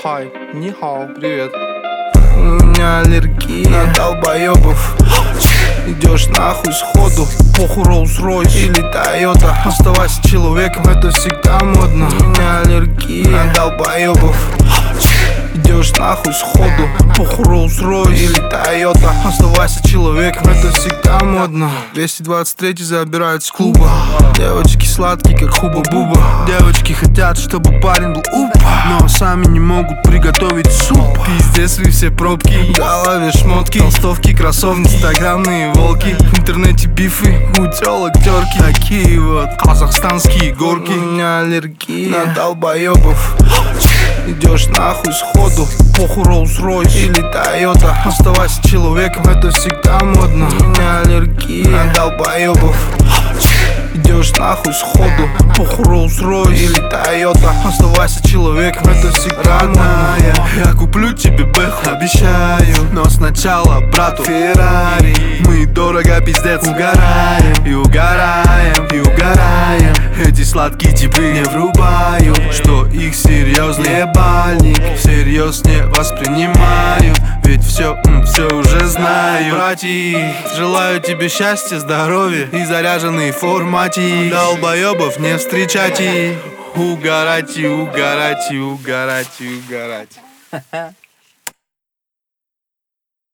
Хай, нихао, привет. У меня аллергия на долбоёбов. Идешь нахуй сходу, похуй Rolls-Royce или Toyota. Оставайся человеком, это всегда модно. У меня аллергия на долбоёбов. Идешь нахуй сходу, похуй Rolls-Royce или Toyota. Оставайся человеком, это всегда модно. 223 забирают с клуба. Девочки сладкие, как хуба-буба. Девочки хотят, чтобы парень был упа, но сами не могут приготовить суп. Пиздец, вы все пробки, в голове шмотки, толстовки, кроссовки, инстаграмные волки. В интернете бифы, у тёлок тёрки. Такие вот казахстанские горки. У меня аллергия на долбоёбов. Идешь нахуй сходу, похуй Rolls-Royce или Toyota. Оставайся человеком, это всегда модно. У меня аллергия на долбоёбов. Идешь нахуй сходу, похуй Rolls-Royce или Toyota. Оставайся человеком, это всегда модно. Я куплю тебе бэху, обещаю, но сначала брату Феррари. Мы дорого пиздец угораем, и угораем, и угораем. Эти сладкие типы не врубают, что их серьезный ебальник всерьез не воспринимают, ведь все уже знаю. Братья, желаю тебе счастья, здоровья и заряженной формате. Долбоебов не встречайте. Угорайте, угорайте, угорайте, угорайте.